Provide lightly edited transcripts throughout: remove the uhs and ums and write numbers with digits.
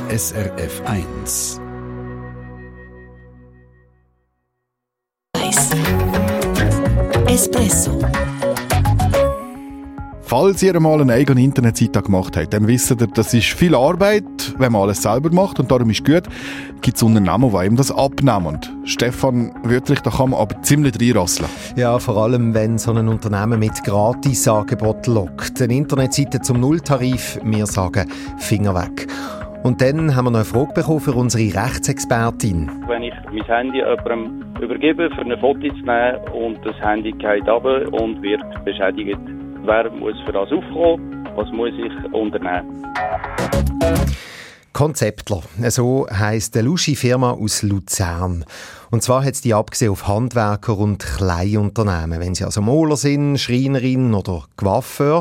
SRF 1. Espresso. Falls ihr mal eine eigene Internetseite gemacht habt, dann wisst ihr, das ist viel Arbeit, wenn man alles selber macht, und darum ist gut, gibt es Unternehmen, die einem das abnehmen. Und Stefan Wüttrich, da kann man aber ziemlich reinrasseln. Ja, vor allem, wenn so ein Unternehmen mit Gratis-Angebot lockt. Eine Internetseite zum Nulltarif, wir sagen Finger weg. Und dann haben wir noch eine Frage bekommen für unsere Rechtsexpertin. Wenn ich mein Handy jemandem übergebe, für ein Foto zu nehmen, und das Handy geht runter und wird beschädigt, wer muss für das aufkommen? Was muss ich unternehmen? Konzeptler, so heisst eine lusche Firma aus Luzern. Und zwar hat es die abgesehen auf Handwerker und Kleinunternehmen. Wenn sie also Maler sind, Schreinerin oder Coiffeur,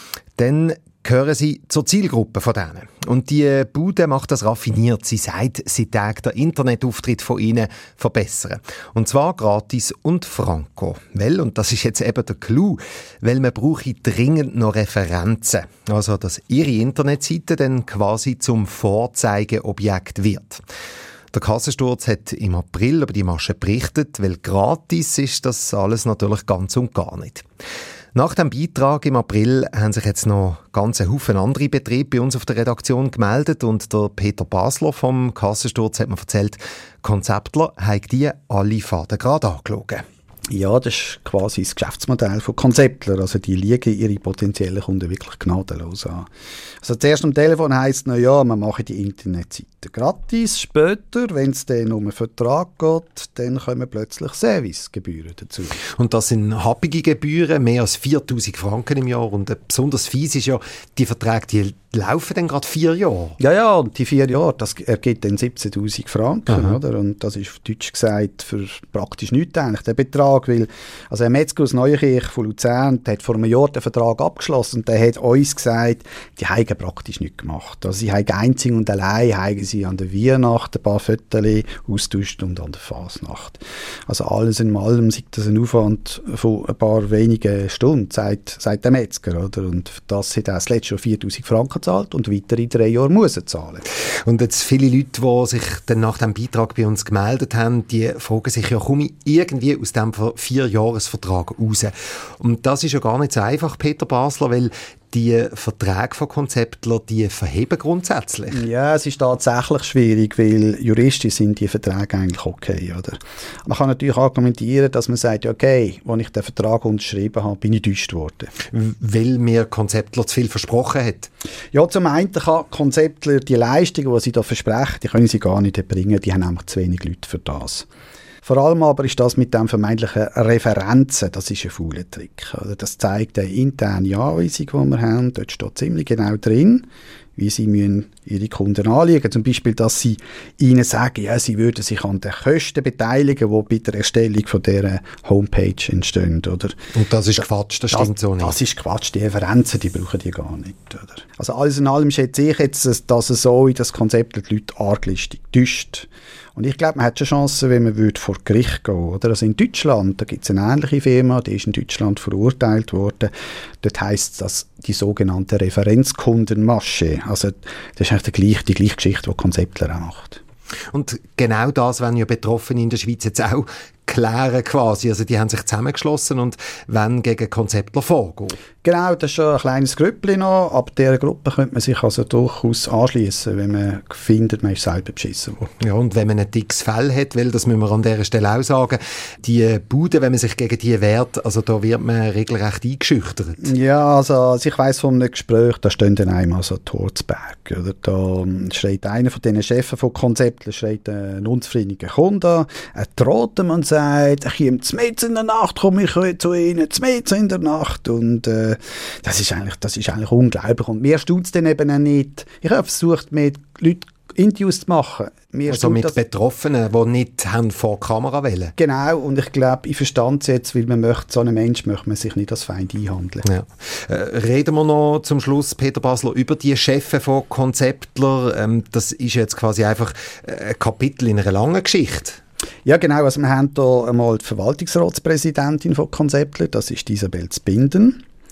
dann gehören sie zur Zielgruppe von denen. Und die Bude macht das raffiniert. Sie sagt, sie tägt den Internetauftritt von ihnen verbessern. Und zwar gratis und franco. Weil, und das ist jetzt eben der Clou, weil man brauche dringend noch Referenzen. Also, dass ihre Internetseite dann quasi zum Vorzeigeobjekt wird. Der Kassensturz hat im April über die Masche berichtet, weil gratis ist das alles natürlich ganz und gar nicht. Nach dem Beitrag im April haben sich jetzt noch ganze Haufen andere Betriebe bei uns auf der Redaktion gemeldet, und der Peter Basler vom Kassensturz hat mir erzählt, Konzeptler haben die alle Faden gerade angeschaut. Ja, das ist quasi das Geschäftsmodell von Konzeptler. Also die liegen ihre potenziellen Kunden wirklich gnadenlos an. Also zuerst am Telefon heisst es, ja, man mache die Internetseite gratis. Später, wenn es dann um einen Vertrag geht, dann kommen plötzlich Servicegebühren dazu. Und das sind happige Gebühren, mehr als 4'000 Franken im Jahr. Und besonders fies ist ja, die Verträge, die laufen dann gerade 4 Jahre. Ja, und die 4 Jahre, das ergibt dann 17'000 Franken, oder? Und das ist auf Deutsch gesagt für praktisch nichts eigentlich, der Betrag, weil, also ein Metzger aus Neuenkirch von Luzern, der hat vor einem Jahr den Vertrag abgeschlossen, und der hat uns gesagt, die haben praktisch nichts gemacht. Also sie haben einzig und allein haben sie an der Weihnacht ein paar Fotos austauscht und an der Fasnacht. Also alles in allem ist das ein Aufwand von ein paar wenigen Stunden, sagt der Metzger, oder? Und für das hat er das letzte Jahr 4'000 Franken zahlt und weitere 3 Jahre muss er zahlen. Und jetzt viele Leute, die sich dann nach dem Beitrag bei uns gemeldet haben, die fragen sich ja, komme ich irgendwie aus dem 4-Jahres-Vertrag raus? Und das ist ja gar nicht so einfach, Peter Basler, weil die Verträge von Konzeptler, die verheben grundsätzlich. Ja, es ist tatsächlich schwierig, weil juristisch sind die Verträge eigentlich okay, oder? Man kann natürlich argumentieren, dass man sagt, okay, als ich den Vertrag unterschrieben habe, bin ich enttäuscht worden. Weil mir Konzeptler zu viel versprochen hat? Ja, zum einen kann Konzeptler die Leistungen, die sie da versprechen, die können sie gar nicht erbringen, die haben nämlich zu wenig Leute für das. Vor allem aber ist das mit den vermeintlichen Referenzen, das ist ein fauler Trick. Oder? Das zeigt eine interne Anweisung, die wir haben. Dort steht ziemlich genau drin, wie sie müssen ihre Kunden anlegen. Zum Beispiel, dass sie ihnen sagen, ja, sie würden sich an den Kosten beteiligen, die bei der Erstellung von dieser Homepage entstehen. Oder? Und das ist Quatsch, das stimmt so nicht. Das ist Quatsch, die Referenzen, die brauchen die gar nicht. Oder? Also alles in allem schätze ich jetzt, dass es so in das Konzept die Leute arglistig täuscht. Und ich glaube, man hat schon Chancen, wenn man vor Gericht gehen würde. Also in Deutschland, da gibt es eine ähnliche Firma, die ist in Deutschland verurteilt worden. Dort heisst das die sogenannte Referenzkundenmasche. Also das ist eigentlich die gleiche Geschichte, die Konzeptler auch macht. Und genau das wollen ja Betroffene in der Schweiz jetzt auch klären quasi. Also die haben sich zusammengeschlossen und wollen gegen Konzeptler vorgehen. Genau, das ist schon ein kleines Grüppchen noch. Ab dieser Gruppe könnte man sich also durchaus anschliessen, wenn man findet, man ist selber beschissen worden. Ja, und wenn man ein dickes Fell hat, weil, das müssen wir an dieser Stelle auch sagen, die Bude, wenn man sich gegen die wehrt, also da wird man regelrecht eingeschüchtert. Ja, also ich weiss von einem Gespräch, da stehen dann einmal so Torzberg. Oder? Da schreit einer von diesen Chefs von Konzepten, schreit einen unzufriedenen Kunden an, er droht ihm und sagt, ich komme mitten in der Nacht, komme ich zu Ihnen, mitten in der Nacht. Und das ist eigentlich unglaublich. Und mir stutzt es dann eben auch nicht. Ich habe versucht, mit Leuten Interviews zu machen. Also mit Betroffenen, die nicht haben vor die Kamera wollen. Genau, und ich glaube, ich verstand es jetzt, weil so einen Mensch möchte man sich nicht als Feind einhandeln. Ja. Reden wir noch zum Schluss, Peter Basler, über die Chefs von Konzeptler. Das ist jetzt quasi einfach ein Kapitel in einer langen Geschichte. Ja, genau. Also wir haben hier einmal die Verwaltungsratspräsidentin von Konzeptler, das ist Isabel Zbinden.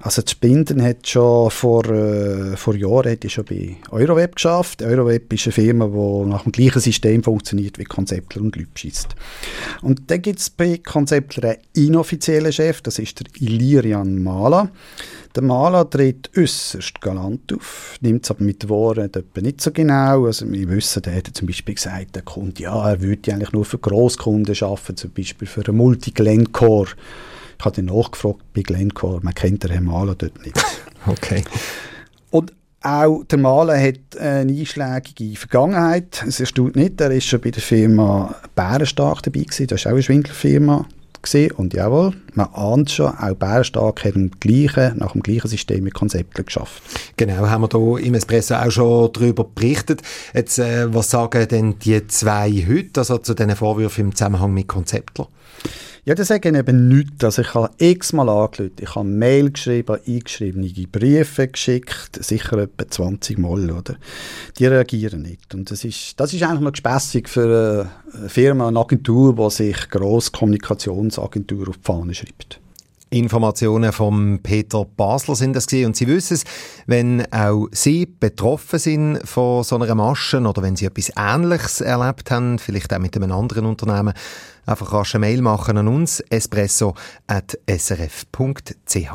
Also die Spinden hat schon vor Jahren schon bei Euroweb geschafft. Euroweb ist eine Firma, die nach dem gleichen System funktioniert wie Conceptler und Lübschist. Und dann gibt es bei Conceptler einen inoffiziellen Chef, das ist der Ilirian Mala. Der Mala tritt äußerst galant auf, nimmt es aber mit Worten etwa nicht so genau. Also wir wissen, der hat zum Beispiel gesagt, der Kunde, ja, er würde eigentlich nur für Grosskunden arbeiten, zum Beispiel für eine Multi-Glencore. Ich habe dann nachgefragt bei Glencore, man kennt den Herrn Mala dort nicht. Okay. Und auch der Mala hat eine einschlägige Vergangenheit. Es erstaunt nicht, er ist schon bei der Firma Bärenstark dabei gewesen. Das ist auch eine Schwindelfirma gewesen. Und jawohl, man ahnt schon, auch Bärenstark hat nach dem gleichen System mit Conceptler geschafft. Genau, haben wir hier im Espresso auch schon darüber berichtet. Jetzt, was sagen denn die zwei heute, also zu diesen Vorwürfen im Zusammenhang mit Conceptler? Ja, das sagen eben nichts. Also ich habe x-mal angerufen, ich habe Mail geschrieben, eingeschriebene Briefe geschickt, sicher etwa 20 Mal, oder? Die reagieren nicht. Und das ist eigentlich noch gespässig für eine Firma, eine Agentur, die sich grosse Kommunikationsagentur auf die Fahne schreibt. Informationen von Peter Basler sind das gewesen. Und Sie wissen es, wenn auch Sie betroffen sind von so einer Masche oder wenn Sie etwas Ähnliches erlebt haben, vielleicht auch mit einem anderen Unternehmen, einfach rasch eine Mail machen an uns, espresso@srf.ch.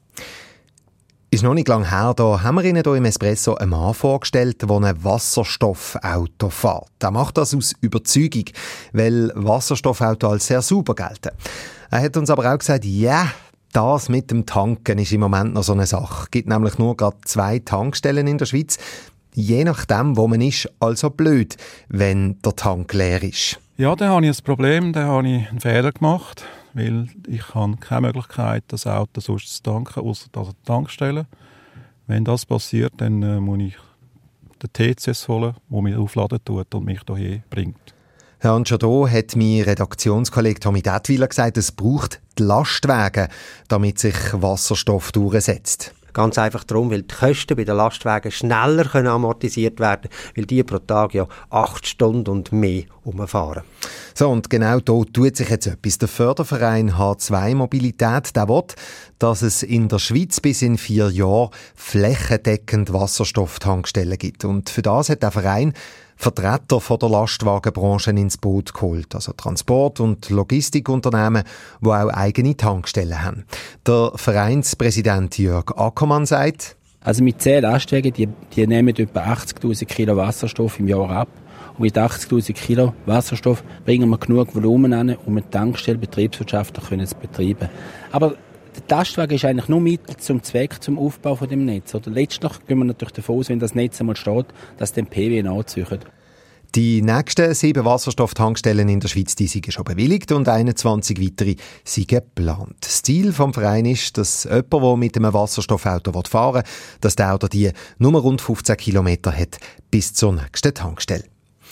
Ist noch nicht lange her, da haben wir Ihnen hier im Espresso einen Mann vorgestellt, der ein Wasserstoffauto fährt. Er macht das aus Überzeugung, weil Wasserstoffautos als sehr sauber gelten. Er hat uns aber auch gesagt, ja, das mit dem Tanken ist im Moment noch so eine Sache. Es gibt nämlich nur gerade 2 Tankstellen in der Schweiz. Je nachdem, wo man ist, also blöd, wenn der Tank leer ist. Ja, da habe ich ein Problem, da habe ich einen Fehler gemacht, weil ich habe keine Möglichkeit, das Auto sonst zu tanken, ausser an der Tankstelle. Wenn das passiert, dann muss ich den TCS holen, der mich aufladen tut und mich hierher bringt. Ja, und schon hier hat mein Redaktionskollege Tommy Detwiler gesagt, es braucht die Lastwagen, damit sich Wasserstoff durchsetzt. Ganz einfach darum, weil die Kosten bei den Lastwagen schneller können amortisiert werden können, weil die pro Tag ja 8 Stunden und mehr umfahren. So, und genau da tut sich jetzt etwas. Der Förderverein H2 Mobilität, der will, dass es in der Schweiz bis in 4 Jahren flächendeckend Wasserstofftankstellen gibt. Und für das hat der Verein Vertreter von der Lastwagenbranche ins Boot geholt, also Transport- und Logistikunternehmen, die auch eigene Tankstellen haben. Der Vereinspräsident Jörg Ackermann sagt: Also mit 10 Lastwagen, die nehmen etwa 80'000 Kilo Wasserstoff im Jahr ab. Und mit 80'000 Kilo Wasserstoff bringen wir genug Volumen an, um eine Tankstelle betriebswirtschaftlich zu betreiben. Aber der Lastwagen ist eigentlich nur Mittel zum Zweck, zum Aufbau von dem Netz. Oder letztlich gehen wir natürlich davon aus, wenn das Netz einmal steht, dass dann PW nachzieht. Die nächsten 7 Wasserstofftankstellen in der Schweiz, die sind schon bewilligt und 21 weitere sind geplant. Das Ziel des Vereins ist, dass jemand, der mit einem Wasserstoffauto fahren will, dass der oder die nur rund 15 Kilometer hat bis zur nächsten Tankstelle.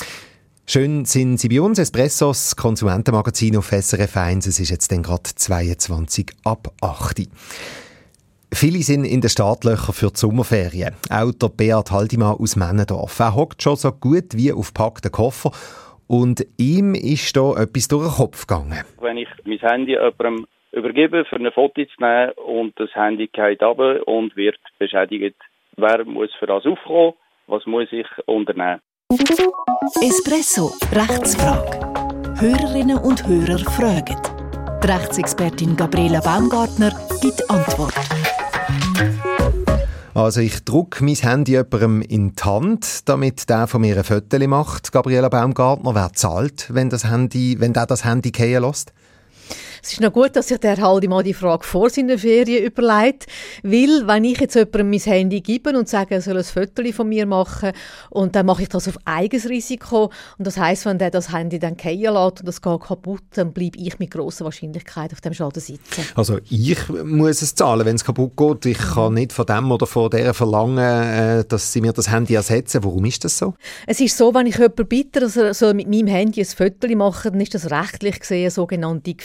Schön sind Sie bei uns, Espressos, Konsumentenmagazin auf SRF 1. Es ist jetzt dann gerade 22 ab 8. Viele sind in den Startlöchern für die Sommerferien. Auch der Beat Haldimann aus Männendorf. Er hockt schon so gut wie auf gepackten Koffer und ihm ist da etwas durch den Kopf gegangen. Wenn ich mein Handy jemandem übergebe, für ein Foto zu nehmen und das Handy geht runter und wird beschädigt, wer muss für das aufkommen? Was muss ich unternehmen? Espresso, Rechtsfrage. Hörerinnen und Hörer fragen. Die Rechtsexpertin Gabriela Baumgartner gibt Antwort. Also ich drücke mein Handy jemandem in die Hand, damit der von mir ein Foto macht. Gabriela Baumgartner, wer zahlt, wenn der das Handy fallen lässt? Es ist noch gut, dass sich der Haldimann die Frage vor seiner Ferien überlegt, weil wenn ich jetzt jemandem mein Handy gebe und sage, er soll ein Foto von mir machen und dann mache ich das auf eigenes Risiko und das heisst, wenn der das Handy dann fallen lässt und das geht kaputt, dann bleibe ich mit grosser Wahrscheinlichkeit auf dem Schaden sitzen. Also ich muss es zahlen, wenn es kaputt geht. Ich kann nicht von dem oder von der verlangen, dass sie mir das Handy ersetzen. Warum ist das so? Es ist so, wenn ich jemanden bitte, dass er mit meinem Handy ein Foto machen soll, dann ist das rechtlich gesehen eine sogenannte Gefälligkeit.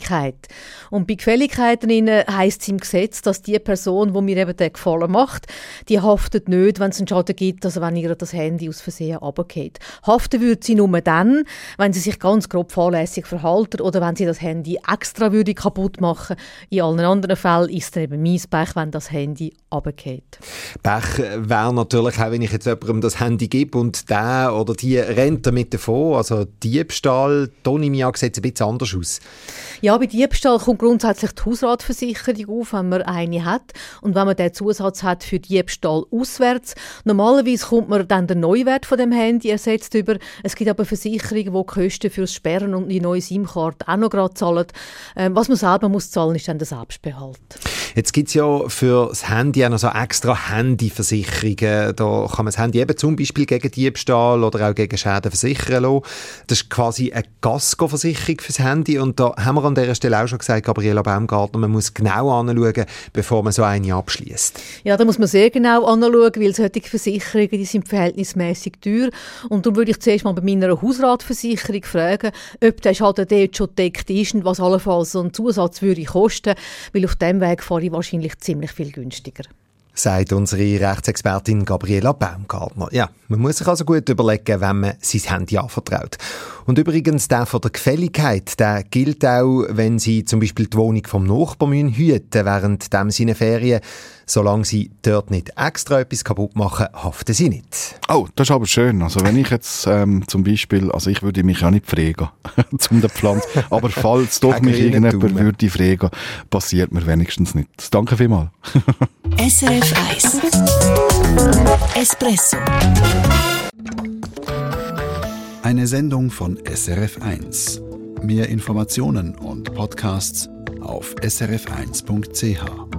Gefälligkeit. Und bei Gefälligkeiten heisst es im Gesetz, dass die Person, die mir eben den Gefallen macht, die haftet nicht, wenn es einen Schaden gibt, also wenn ihr das Handy aus Versehen runterfällt. Haften würde sie nur dann, wenn sie sich ganz grob fahrlässig verhalten oder wenn sie das Handy extra würde kaputt machen. In allen anderen Fällen ist es eben mein Pech, wenn das Handy runterfällt. Pech wäre natürlich auch, wenn ich jetzt jemandem das Handy gebe und der oder die rennt damit davon. Also Diebstahl, Toni, mir sieht es ein bisschen anders aus. Ja, bei Diebstahl kommt grundsätzlich die Hausratversicherung auf, wenn man eine hat. Und wenn man den Zusatz hat für Diebstahl auswärts. Normalerweise kommt man dann den Neuwert von dem Handy ersetzt über. Es gibt aber Versicherungen, die Kosten für das Sperren und die neue SIM-Karte auch noch gerade zahlen. Was man selber muss zahlen, ist dann der Selbstbehalt. Jetzt gibt es ja für das Handy auch noch so extra Handyversicherungen. Da kann man das Handy eben zum Beispiel gegen Diebstahl oder auch gegen Schäden versichern lassen. Das ist quasi eine Casco-Versicherung fürs Handy. Und da haben wir an dieser Stelle auch schon gesagt, Gabriela Baumgartner, man muss genau anschauen, bevor man so eine abschließt. Ja, da muss man sehr genau anschauen, weil solche Versicherungen, die sind verhältnismäßig teuer. Und darum würde ich zuerst mal bei meiner Hausratversicherung fragen, ob der Schaden dort schon gedeckt ist und was allenfalls so ein Zusatz würde kosten, weil auf dem Weg fahre ich wahrscheinlich ziemlich viel günstiger. Sagt unsere Rechtsexpertin Gabriela Baumgartner. Ja, man muss sich also gut überlegen, wenn man sein Handy anvertraut. Und übrigens, der von der Gefälligkeit, der gilt auch, wenn Sie zum Beispiel die Wohnung vom Nachbarn hüten während seiner Ferien. Solange Sie dort nicht extra etwas kaputt machen, haften Sie nicht. Oh, das ist aber schön. Also wenn ich jetzt zum Beispiel, also ich würde mich ja nicht pflegen, zum der Pflanze, aber falls doch mich irgendjemand würde pflegen, passiert mir wenigstens nicht. Danke vielmals. SRF 1 Espresso. Eine Sendung von SRF 1. Mehr Informationen und Podcasts auf srf1.ch.